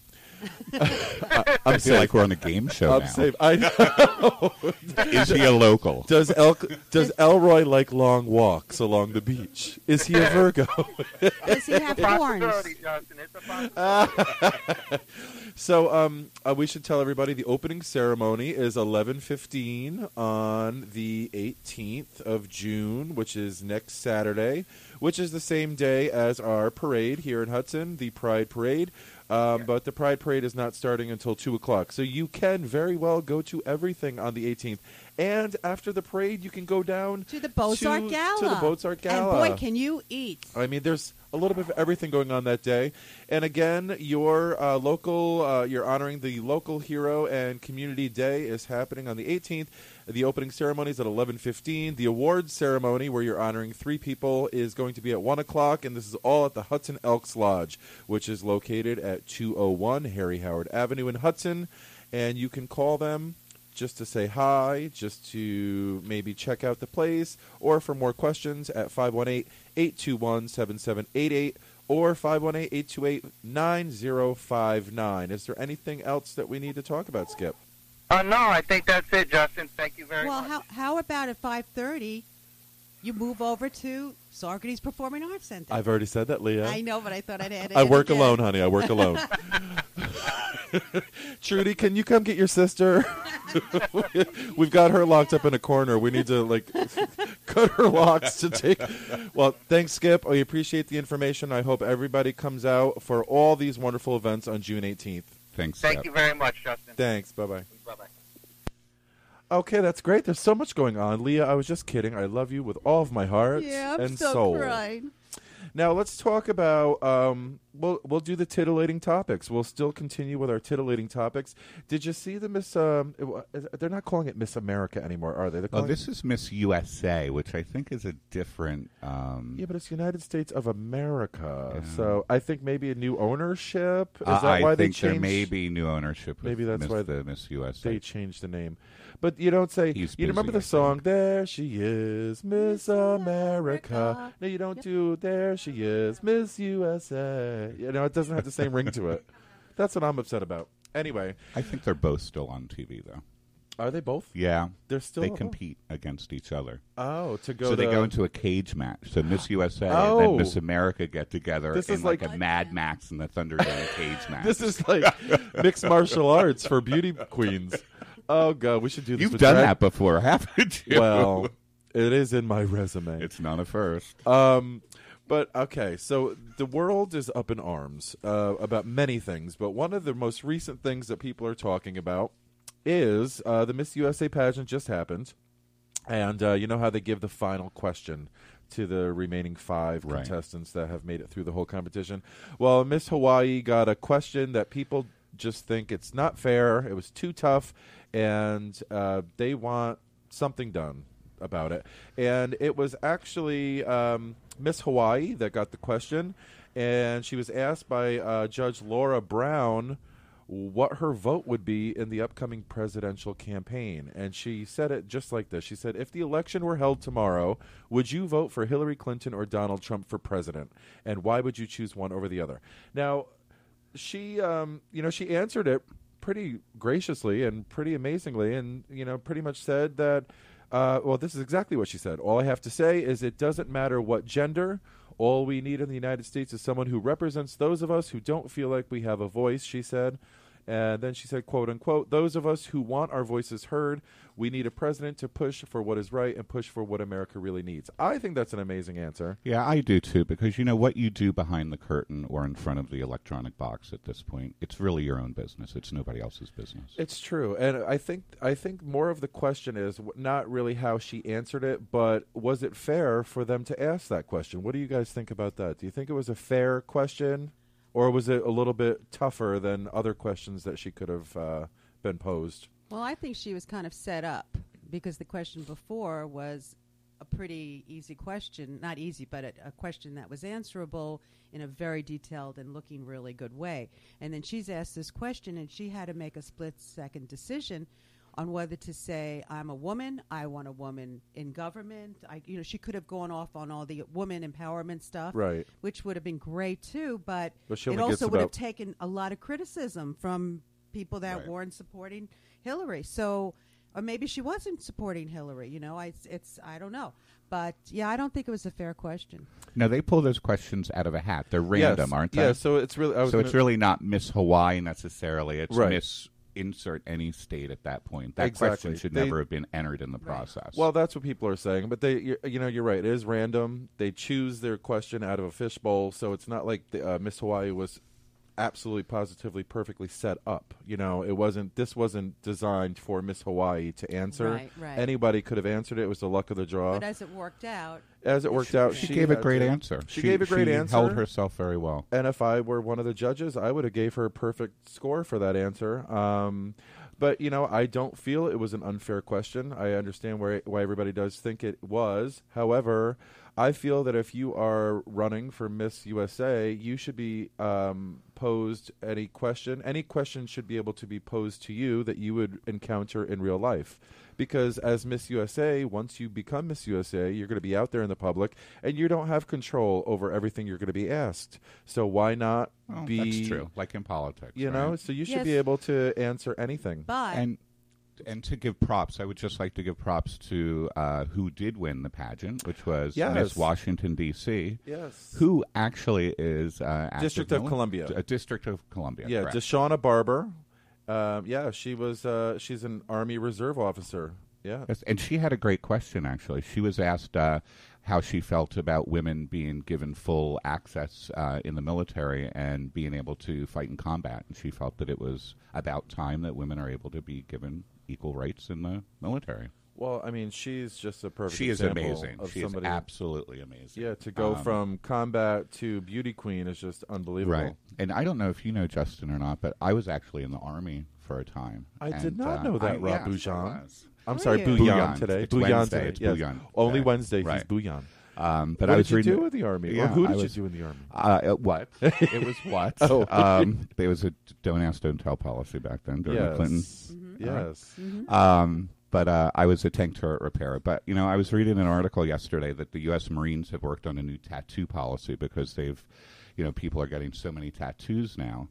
I I'm feel safe. like we're on a game show I'm now. safe. I know. Is he a local? Does Elk does Elroy like long walks along the beach? Is he a Virgo? Does he have horns? Possibility, Justin. It's a possibility. So um, uh, we should tell everybody the opening ceremony is eleven fifteen on the eighteenth of June, which is next Saturday, which is the same day as our parade here in Hudson, the Pride Parade. Um, But the Pride Parade is not starting until two o'clock. So you can very well go to everything on the eighteenth. And after the parade, you can go down To the Bozart to, Gala. To the Bozart Gala. And boy, can you eat. I mean, there's a little bit of everything going on that day. And again, your uh, local, uh, you're honoring the local hero and community day is happening on the eighteenth. The opening ceremony is at eleven fifteen. The awards ceremony, where you're honoring three people, is going to be at one o'clock. And this is all at the Hudson Elks Lodge, which is located at two oh one Harry Howard Avenue in Hudson. And you can call them just to say hi, just to maybe check out the place, or for more questions at five one eight, eight two one, seven seven eight eight or five one eight, eight two eight, nine zero five nine. Is there anything else that we need to talk about, Skip? Uh, no, I think that's it, Justin. Thank you very Well, much. how how about at five thirty, you move over to Saugerties Performing Arts Center? I've already said that, Leah. I know, but I thought I'd add it. I in work again. alone, honey. I work alone. Trudy, can you come get your sister? We've got her locked up in a corner. We need to, like, cut her locks to take. Well, thanks, Skip. I appreciate the information. I hope everybody comes out for all these wonderful events on June eighteenth. Thanks, Thank Seth. you very much, Justin. Thanks. Bye-bye. Bye-bye. Okay, that's great. There's so much going on. Leah, I was just kidding. I love you with all of my heart Yeah, I'm and still soul. crying. Now let's talk about. Um, we'll we'll do the titillating topics. We'll still continue with our titillating topics. Did you see the Miss? Um, it wa- they're not calling it Miss America anymore, are they? They're Oh, calling this is Miss U S A, which I think is a different. Um, yeah, but it's United States of America. Yeah. So I think maybe a new ownership. Is uh, that I why they think there changed? may be new ownership. Maybe with that's Miss, why the Miss U S A. They changed the name. But you don't say. He's You remember busy, the I think. song? There she is, Miss America. America. No, you don't do. There she is, Miss U S A. You know, it doesn't have the same ring to it. That's what I'm upset about. Anyway, I think they're both still on T V, though. are they both? Yeah, They're still. they compete against each other. Oh, to go. so they to, go into a cage match. So Miss U S A Oh. and then Miss America get together This in is like, like- a Mad Max and the Thunderdome cage match. This is like mixed martial arts for beauty queens. Oh God, we should do this. You've with done drag- that before, haven't you? Well, it is in my resume. it's not a first. Um, but okay, so the world is up in arms uh, about many things, but one of the most recent things that people are talking about is uh, the Miss U S A pageant just happened, and uh, you know how they give the final question to the remaining five Right. contestants that have made it through the whole competition. Well, Miss Hawaii got a question that people just think it's not fair. It was too tough, and uh, they want something done about it. And it was actually um, Miss Hawaii that got the question, and she was asked by uh, Judge Laura Brown what her vote would be in the upcoming presidential campaign. And she said it just like this. She said, if the election were held tomorrow, would you vote for Hillary Clinton or Donald Trump for president? And why would you choose one over the other? Now, she, um, you know, she answered it pretty graciously and pretty amazingly, and, you know, pretty much said that, uh, well, this is exactly what she said. All I have to say is it doesn't matter what gender. All we need in the United States is someone who represents those of us who don't feel like we have a voice, she said. And then she said, quote unquote, those of us who want our voices heard, we need a president to push for what is right and push for what America really needs. I think that's an amazing answer. Yeah, I do too, because you know what you do behind the curtain or in front of the electronic box at this point, it's really your own business. It's nobody else's business. It's true. And I think I think more of the question is w- not really how she answered it, but was it fair for them to ask that question? What do you guys think about that? Do you think it was a fair question? Or was it a little bit tougher than other questions that she could have uh, been posed? Well, I think she was kind of set up because the question before was a pretty easy question. Not easy, but a, a question that was answerable in a very detailed and looking really good way. And then she's asked this question, and she had to make a split-second decision on whether to say, I'm a woman, I want a woman in government. I, you know, she could have gone off on all the woman empowerment stuff, Right. which would have been great too, but, But she it only gets also would have about- taken a lot of criticism from people that Right. weren't supporting Hillary. So, or maybe she wasn't supporting Hillary, you know, I, it's, it's, I don't know. But, yeah, I don't think it was a fair question. No, they pull those questions out of a hat. They're random, yes. aren't they? Yeah, so it's really... I was so gonna, it's really not Miss Hawaii necessarily. It's Right. Miss insert any state at that point. That Exactly. question should They- never have been entered in the Right. process. Well, that's what people are saying, but they, you, you know, you're right. It is random. They choose their question out of a fishbowl, so it's not like the, uh, Miss Hawaii was absolutely, positively, perfectly set up. You know, it wasn't. This wasn't designed for Miss Hawaii to answer. Right, right. Anybody could have answered it. It was the luck of the draw. But as it worked out, As it worked out, she, she, gave a had great to- answer. She, gave a great she answer. held herself very well. And if I were one of the judges, I would have gave her a perfect score for that answer. Um, but, you know, I don't feel it was an unfair question. I understand why, why everybody does think it was. However, I feel that if you are running for Miss U S A, you should be um, posed any question. Any question should be able to be posed to you that you would encounter in real life. Because as Miss U S A, once you become Miss U S A, you're going to be out there in the public, and you don't have control over everything you're going to be asked. So why not Well, be... that's true, like in politics. You right? know, so you should Yes. be able to answer anything. but And and to give props, I would just like to give props to uh, who did win the pageant, which was Yes. Miss Washington, D C, Yes. who actually is uh, active District of mili- Columbia. D- uh, District of Columbia. Yeah, correct. Deshauna Barber. Um, yeah, she was. Uh, she's an Army Reserve officer. Yeah. Yes, and she had a great question, actually. She was asked uh, how she felt about women being given full access uh, in the military and being able to fight in combat. And she felt that it was about time that women are able to be given equal rights in the military. Well, I mean, she's just a perfect. She is example amazing. Of She is somebody, absolutely amazing. Yeah, to go Um, from combat to beauty queen is just unbelievable. Right. And I don't know if you know Justin or not, but I was actually in the Army for a time. I And, did not uh, know that, I, Rob yes, I Bouillon. was. I'm Were sorry, you? Bouillon Bouillon. today. It's Bouillon Wednesday. today. It's Yes. Bouillon Only today. Wednesday. He's Right. Bouillon. Um, but what I was did you reading do with the Army? Yeah, or who I did was- you do in the Army? Uh, uh, what? It was what? Oh. um, there was a don't ask, don't tell policy back then during the Clinton. Mm-hmm. Yes. Um, but uh, I was a tank turret repairer. But, you know, I was reading an article yesterday that the U S Marines have worked on a new tattoo policy because they've, you know, people are getting so many tattoos now.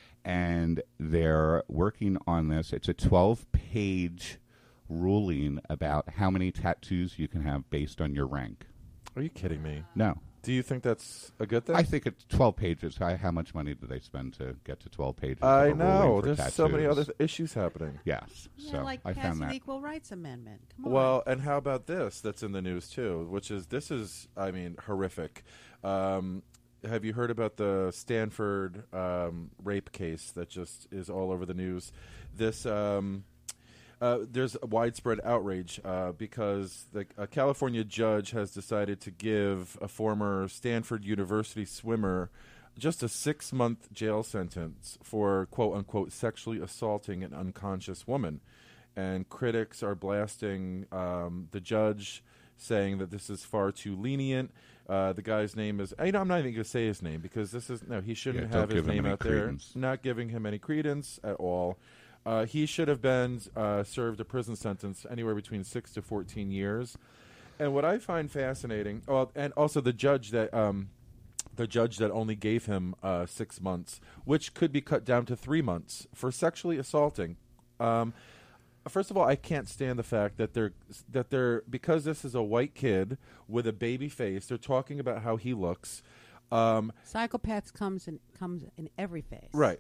And they're working on this. It's a twelve-page ruling about how many tattoos you can have based on your rank. Are you kidding me? No. Do you think that's a good thing? I think it's twelve pages. How, how much money do they spend to get to twelve pages? of I a ruling know. for There's so many tattoos? other th- issues happening. Yes. yeah, so like I pass found an that. equal rights amendment. Come on. Well, and how about this that's in the news too, which is this is, I mean, horrific. Um, have you heard about the Stanford um, rape case that just is all over the news? This um, uh, there's a widespread outrage uh, because the, a California judge has decided to give a former Stanford University swimmer just a six-month jail sentence for quote-unquote sexually assaulting an unconscious woman. And critics are blasting um, the judge, saying that this is far too lenient. Uh, the guy's name is, you know, I'm not even going to say his name because this is, no, he shouldn't Yeah, don't have his give him name any out credence. there. Not giving him any credence at all. Uh, he should have been uh, served a prison sentence anywhere between six to fourteen years. And what I find fascinating, oh, and also the judge that um, the judge that only gave him uh, six months, which could be cut down to three months for sexually assaulting. Um, first of all, I can't stand the fact that they're that they're because this is a white kid with a baby face. They're talking about how he looks. Um, Psychopaths comes in comes in every phase. Right.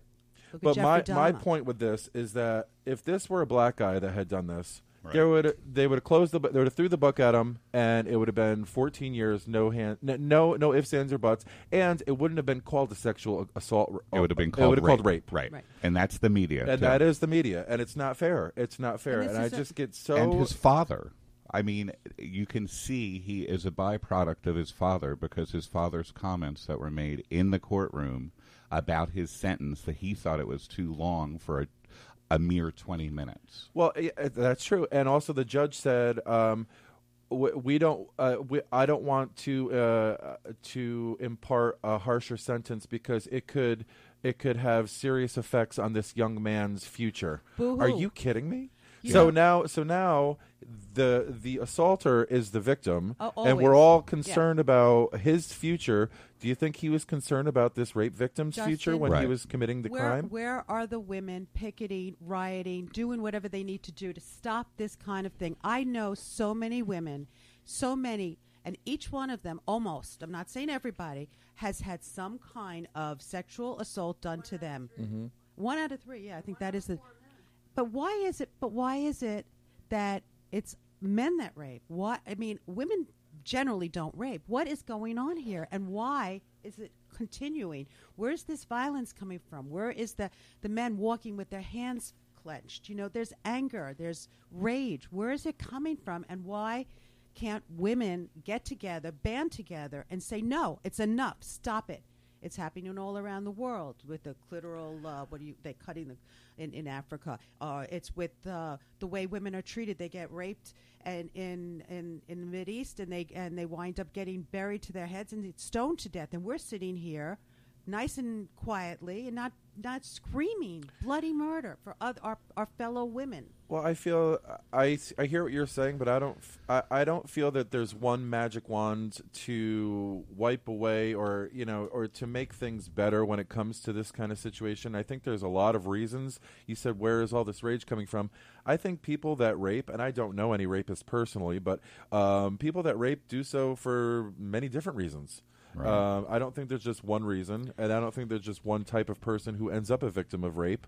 Look at But my, Jeffrey my Dahmer. point with this is that if this were a black guy that had done this, Right. there would they would have closed the bu- they would have threw the book at him, and it would have been fourteen years, no hand, no no, no ifs, ands, or buts, and it wouldn't have been called a sexual assault. It would have been It called would have rape. called rape, Right. Right. And that's the media. and too. that is the media, and it's not fair. It's not fair, And and, this I is a- just get so. And his father. I mean, you can see he is a byproduct of his father because his father's comments that were made in the courtroom about his sentence that he thought it was too long for a, a mere twenty minutes. Well, yeah, uh, that's true, and also the judge said, um, we, "We don't. Uh, we, I don't want to uh, to impart a harsher sentence because it could it could have serious effects on this young man's future." Boo-hoo. Are you kidding me? You so know- now, so now, the the assaulter is the victim, Oh, and we're always. all Yeah. concerned about his future. Do you think he was concerned about this rape victim's Justin, future when he Right. was committing the where, crime? Where are the women picketing, rioting, doing whatever they need to do to stop this kind of thing? I know so many women, so many, and each one of them, almost, I'm not saying everybody, has had some kind of sexual assault done to them. Mm-hmm. One out of three, yeah, I think that is the. But why is it? But why is it that it's men that rape? Why? I mean, women generally don't rape. What is going on here, and why is it continuing? Where's this violence coming from? Where is the the men walking with their hands clenched? You know, there's anger, there's rage. Where is it coming from, and why can't women get together, band together, and say, no, it's enough, stop it? It's happening all around the world with the clitoral, uh, what do you, they cutting the, in, in Africa. Uh, it's with uh, the way women are treated. They get raped and in, in, in the Mideast, and they, and they wind up getting buried to their heads and stoned to death. And we're sitting here nice and quietly and not, not screaming bloody murder for other, our, our fellow women. Well, I feel I, I hear what you're saying, but I don't f- I, I don't feel that there's one magic wand to wipe away or you know or to make things better when it comes to this kind of situation. I think there's a lot of reasons. You said, where is all this rage coming from? I think people that rape, and I don't know any rapists personally, but um, people that rape do so for many different reasons. Right. Um, I don't think there's just one reason, and I don't think there's just one type of person who ends up a victim of rape.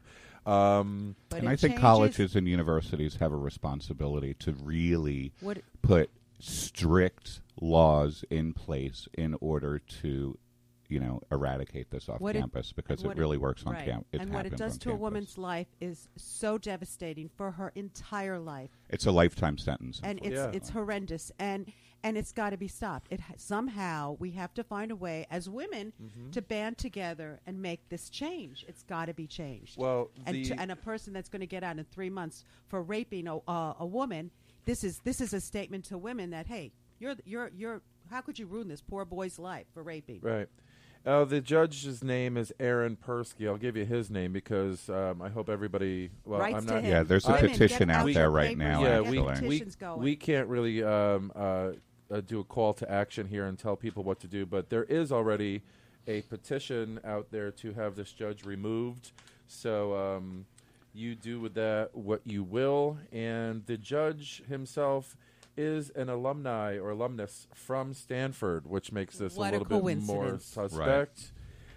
Um, But And it I think changes- colleges and universities have a responsibility to really What- put strict laws in place in order to, you know, eradicate this off What it- campus because it what really works on right. campus. It and what it happens does on to a campus. woman's life is so devastating for her entire life, It's a lifetime sentence. and it's Yeah. it's horrendous, and and it's got to be stopped. It ha- somehow we have to find a way as women Mm-hmm. to band together and make this change. It's got to be changed. well, and the, to, and a person that's going to get out in three months for raping a, uh, a woman, this is this is a statement to women that hey, you're you're you're how could you ruin this poor boy's life for raping? Right. Uh, the judge's name is Aaron Persky. I'll give you his name because um, I hope everybody. Well, Writes I'm to not. him. Yeah, there's a Women, petition get out out there your right papers now, and Yeah, get we, actually. we petitions going. we can't really um, uh, uh, do a call to action here and tell people what to do, but there is already a petition out there to have this judge removed. So um, you do with that what you will, and the judge himself is an alumni or alumnus from Stanford, which makes this What a a little bit more coincidence. suspect.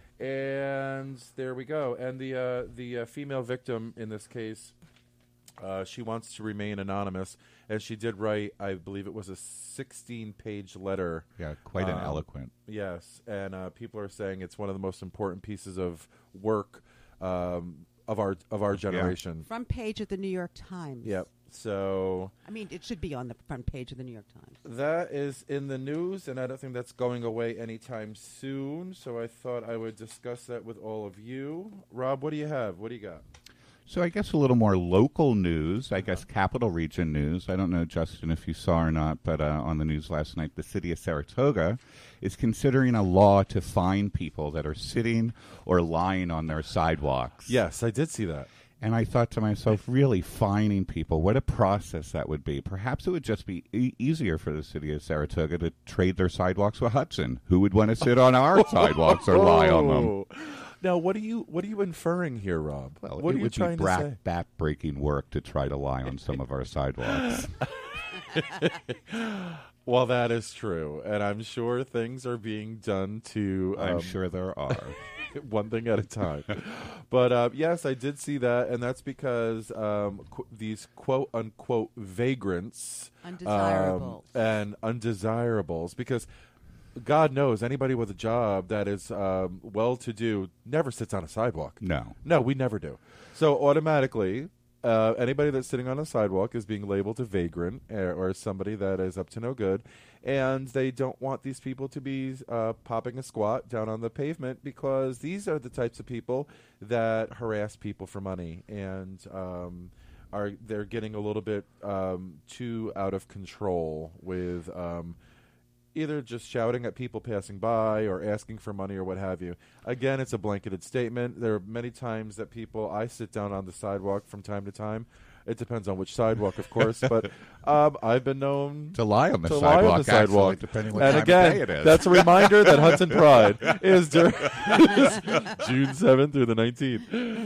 And there we go. And the uh, the uh, female victim in this case, uh, she wants to remain anonymous, and she did write, I believe it was a sixteen-page letter. Yeah, quite an Um, eloquent. Yes, and uh, people are saying it's one of the most important pieces of work um, of our of our generation. Front page of the New York Times. Yep. So I mean, it should be on the front page of the New York Times. that is in the news, and I don't think that's going away anytime soon. So I thought I would discuss that with all of you. Rob, what do you have? What do you got? So I guess a little more local news, I guess Capital Region news. I don't know, Justin, if you saw or not, but uh, on the news last night, the city of Saratoga is considering a law to fine people that are sitting or lying on their sidewalks. Yes, I did see that. And I thought to myself, really fining people, what a process that would be. Perhaps it would just be e- easier for the city of Saratoga to trade their sidewalks with Hudson. Who would want to sit on our sidewalks or lie on them? Oh. Now, what are you what are you inferring here, Rob? Well, what it are you would trying be to say? bra- back-breaking work to try to lie on some of our sidewalks. Well, that is true, and I'm sure things are being done to. Um, I'm sure there are. one thing at a time. But uh, yes, I did see that, and that's because um, qu- these quote unquote vagrants Undesirables. um, and undesirables, because God knows anybody with a job that is um, well to do never sits on a sidewalk. No. No, we never do. So automatically, uh, anybody that's sitting on a sidewalk is being labeled a vagrant uh, or somebody that is up to no good. And they don't want these people to be uh, popping a squat down on the pavement, because these are the types of people that harass people for money, and um, are they're getting a little bit um, too out of control with um, either just shouting at people passing by or asking for money or what have you. Again, it's a blanketed statement. There are many times that people, I sit down on the sidewalk from time to time. It depends on which sidewalk, of course, but um, I've been known To lie on the to sidewalk, lie on the sidewalk. actually, depending what and time again, of day it is. that's a reminder that Hudson Pride is dur- June seventh through the nineteenth.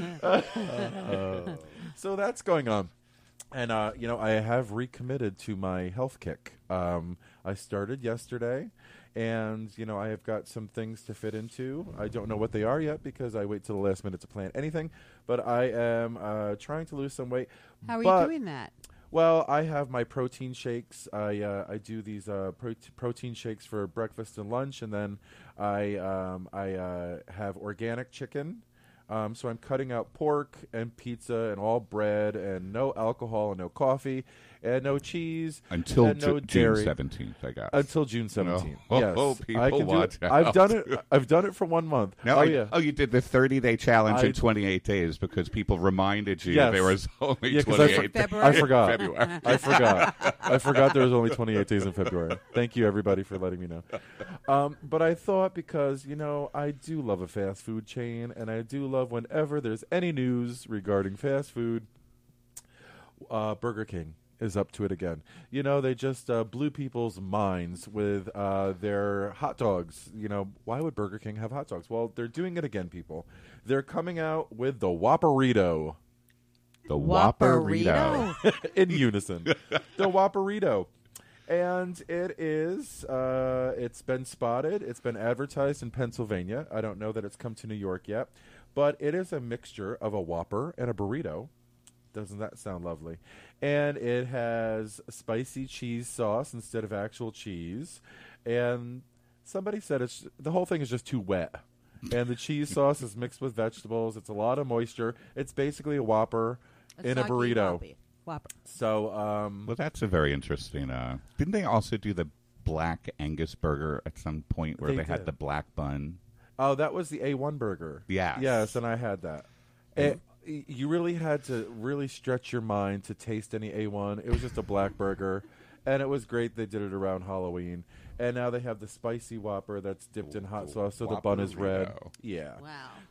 So that's going on. And, uh, you know, I have recommitted to my health kick. Um, I started yesterday, and, you know, I have got some things to fit into. I don't know what they are yet because I wait till the last minute to plan anything. But I am uh, trying to lose some weight. How are But- you doing that? Well, I have my protein shakes. I uh, I do these uh, pro- protein shakes for breakfast and lunch, and then I um, I uh, have organic chicken. Um, so I'm cutting out pork and pizza and all bread and no alcohol and no coffee and no cheese Until and no Ju- June dairy. seventeenth, I guess. Until June seventeenth. Oh, yes, oh, people I can do watch it. I've out. done it. I've done it for one month. No, oh I- yeah. oh, you did the thirty-day challenge I- in twenty-eight days because people reminded you Yes. there was only Yeah, 'cause I for- twenty-eight days February. I forgot. in February. I forgot. I forgot there was only twenty-eight days in February. Thank you, everybody, for letting me know. Um, but I thought, because, you know, I do love a fast food chain, and I do love whenever there's any news regarding fast food, uh, Burger King is up to it again. You know, they just uh, blew people's minds with uh, their hot dogs. You know, why would Burger King have hot dogs? Well, they're doing it again, people. They're coming out with the Whopperito. The Whopperito. In unison. The Whopperito. And it is, uh, it's been spotted. It's been advertised in Pennsylvania. I don't know that it's come to New York yet. But it is a mixture of a Whopper and a burrito. Doesn't that sound lovely? And it has spicy cheese sauce instead of actual cheese. And somebody said it's the whole thing is just too wet. And the cheese sauce is mixed with vegetables. It's a lot of moisture. It's basically a Whopper in a soggy burrito. Whoppy. Whopper. So, um, Well, that's a very interesting. Uh, didn't they also do the Black Angus burger at some point where They they, had did. the black bun? oh, that was the A one burger. Yes. Yes, and I had that. It, y- you really had to really stretch your mind to taste any A one. It was just a black burger, and it was great. They did it around Halloween. And now they have the spicy Whopper that's dipped in hot sauce, so the bun is red. Whopperito. Yeah. Wow.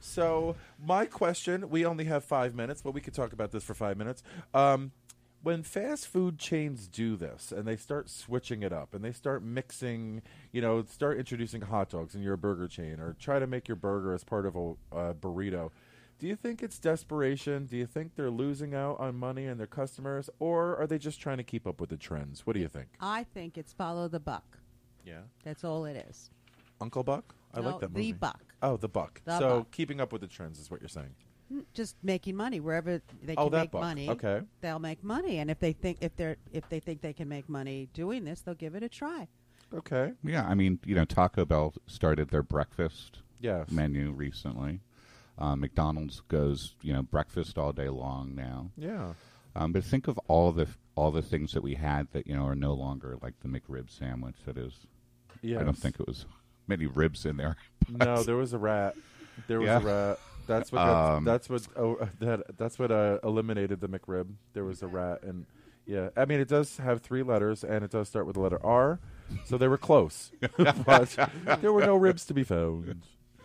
So my question, we only have five minutes, but we could talk about this for five minutes. Um, when fast food chains do this and they start switching it up and they start mixing, you know, start introducing hot dogs in your burger chain or try to make your burger as part of a uh, burrito, do you think it's desperation? Do you think they're losing out on money and their customers, or are they just trying to keep up with the trends? What do you think? I think it's follow the buck. Yeah. That's all it is. Uncle Buck? I No, like that the movie. buck. Oh, the Buck. The so Buck. keeping up with the trends is what you're saying. Mm, Just making money wherever they Oh, can that make buck. money. Okay. They'll make money, and if they think if they're if they think they can make money doing this, they'll give it a try. Okay. Yeah, I mean, you know, Taco Bell started their breakfast Yes. menu recently. Uh, McDonald's goes, you know, breakfast all day long now. Yeah. Um, but think of all the all the things that we had that you know are no longer, like the McRib sandwich. That is, Yes. I don't think it was many ribs in there. No, there was a rat. There was Yeah. a rat. That's what. Got, Um, that's what. Oh, that. That's what uh, eliminated the McRib. There was a rat, and yeah, I mean, it does have three letters, and it does start with the letter R, so they were close, but there were no ribs to be found.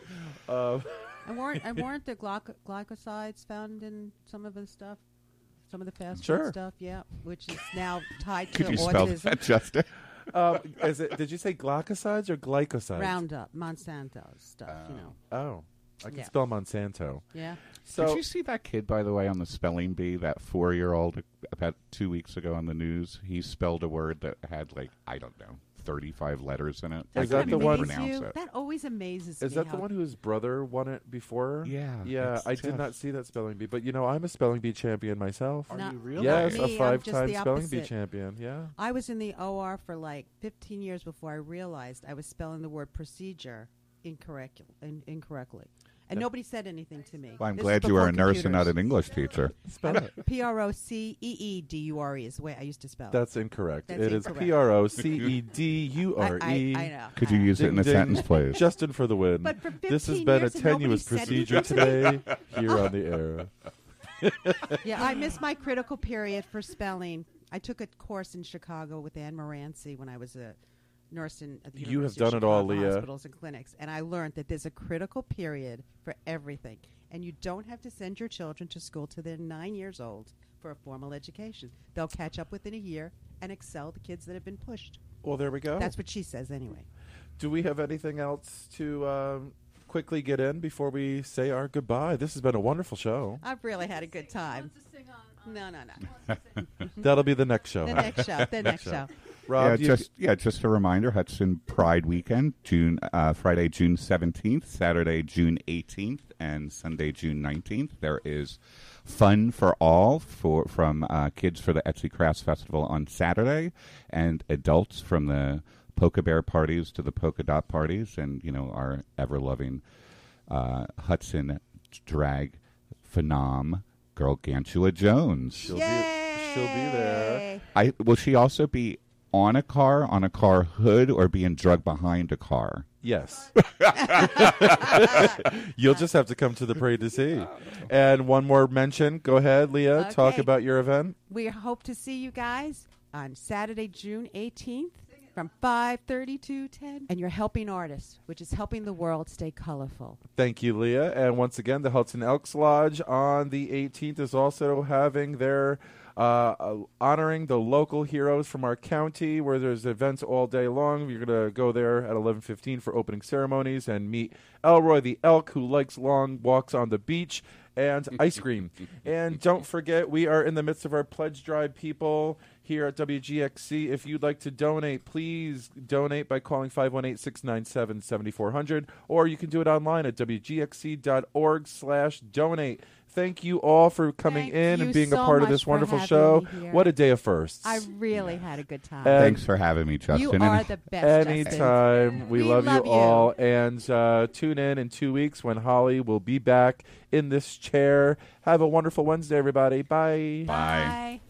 Uh, And weren't and weren't the glyc- glycosides found in some of the stuff, some of the fast Sure. food stuff? Yeah, which is now tied to Could you spell autism. that, Justin? um, is it? Did you say glycosides or glycosides? Roundup, Monsanto stuff. You know. Oh, I can Yeah. spell Monsanto. Yeah. So Did you see that kid, by the way, on the spelling bee? That four-year-old about two weeks ago on the news. He spelled a word that had like I don't know thirty-five letters in it. Is I that can't the even one- Amaze pronounce you? it. That always amazes Is me. that the how- one whose brother won it before? Yeah, Yeah, it's I did tough. not see that spelling bee, but you know, I'm a spelling bee champion myself. Are Not- you really? Yes, Me, a I'm just five-time the spelling bee opposite. champion. Yeah. I was in the O R for like fifteen years before I realized I was spelling the word procedure incorrect, in, incorrectly. And nobody said anything to me. Well, I'm This glad is you are a before nurse and not computers. an English teacher. Spell it. P R O C E E D U R E is the way I used to spell. That's incorrect. That's It is incorrect. P R O C E D U I, R I, E. I know. Could you I- use it in a Ding, ding. sentence, please? Justin for the win. But for This has fifteen been a years and nobody tenuous said procedure anything to me. today here on the air. Yeah, I missed my critical period for spelling. I took a course in Chicago with Anne Moranci when I was a nurse in at the You have University of done it all, Chicago Leah. Hospitals and clinics, and I learned that there's a critical period for everything, and you don't have to send your children to school till they're nine years old for a formal education. They'll catch up within a year and excel the kids that have been pushed. Well, there we go. That's what she says, anyway. Do we have anything else to um, quickly get in before we say our goodbye? This has been a wonderful show. I've really had a good time. Wants to sing on, on No, no, no. wants to sing. That'll be the next show. The next show. The next show. show. Rob, yeah, you- just yeah, just a reminder: Hudson Pride Weekend, June uh, Friday, June seventeenth, Saturday, June eighteenth, and Sunday, June nineteenth. There is fun for all for from uh, kids for the Etsy Crafts Festival on Saturday, and adults from the Polka Bear parties to the Polka Dot parties, and you know our ever loving uh, Hudson drag phenom girl Gantula Jones. She'll be, she'll be there. Yay! I will she also be on a car, on a car hood, or being drugged behind a car? Yes. You'll just have to come to the parade to see. And one more mention. Go ahead, Leah. Talk Okay. about your event. We hope to see you guys on Saturday, June eighteenth from five thirty to ten. And you're helping artists, which is helping the world stay colorful. Thank you, Leah. And once again, the Hudson Elks Lodge on the eighteenth is also having their uh, uh, honoring the local heroes from our county, where there's events all day long. You're going to go there at eleven fifteen for opening ceremonies and meet Elroy the elk, who likes long walks on the beach, and ice cream. And don't forget, we are in the midst of our pledge drive, people, here at W G X C. If you'd like to donate, please donate by calling five one eight, six nine seven, seven four zero zero, or you can do it online at W G X C dot org slash donate. Thank you all for coming Thank in you and being so a part of much this for wonderful having show. me here. What a day of firsts. I really had a good time. And Thanks for having me, Justin. you And- are the best, Justin. Anytime. We, We love, love you you. all. And uh, tune in in two weeks when Holly will be back in this chair. Have a wonderful Wednesday, everybody. Bye. Bye. Bye.